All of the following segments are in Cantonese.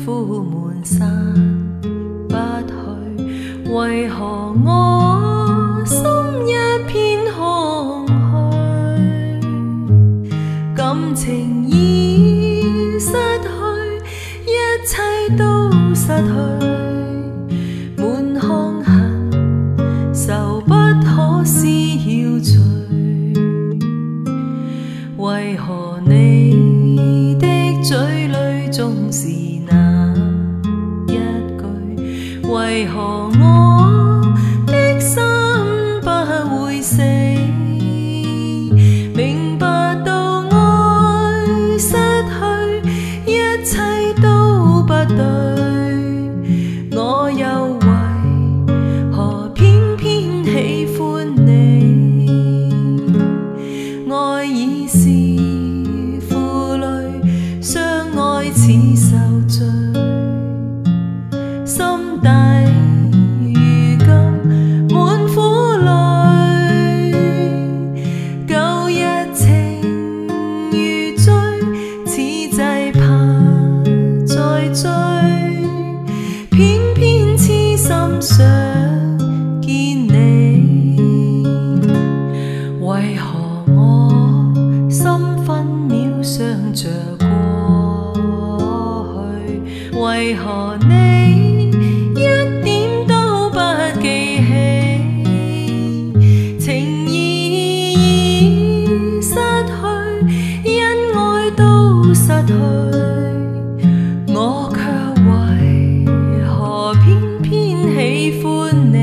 苦闷散不去，为何我心一片空虚？感情已失去，一切都失去，满腔恨愁不可施消除。为何你的嘴里总是那一句？为何我的心不会死？明白到爱失去，一切都不对，我又为何偏偏喜欢你？爱已是负累，相爱似受罪，心底如今满苦泪，旧日情如醉，此际怕再追，偏偏痴心想见你。为何我心分秒想着过去？为何你一點都不記起？情意已失去，因愛都失去，我卻為何偏偏喜歡你？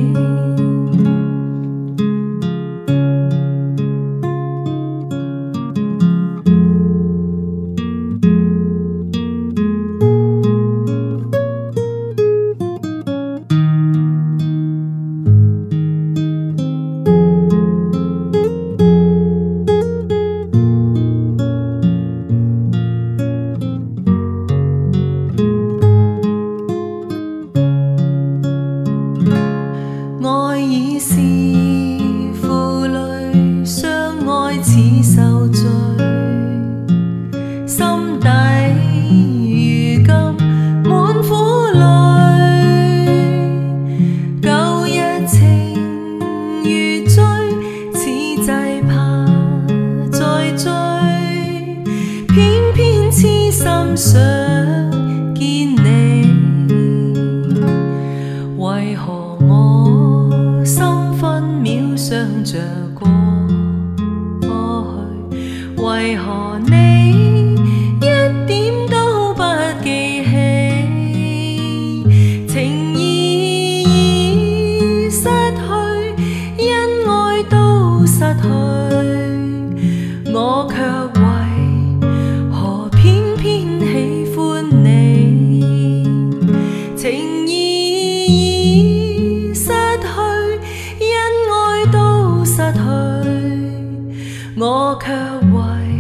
愛已是負累，相愛似受罪，心底如今滿苦淚，舊日情如醉，此際怕再追，偏偏痴心想見你。為何我心分秒想着過去？為何你一點都不記起？情意已失去，因愛都失去，我卻為何偏偏喜歡你？情意已失去，因愛都失去，我卻為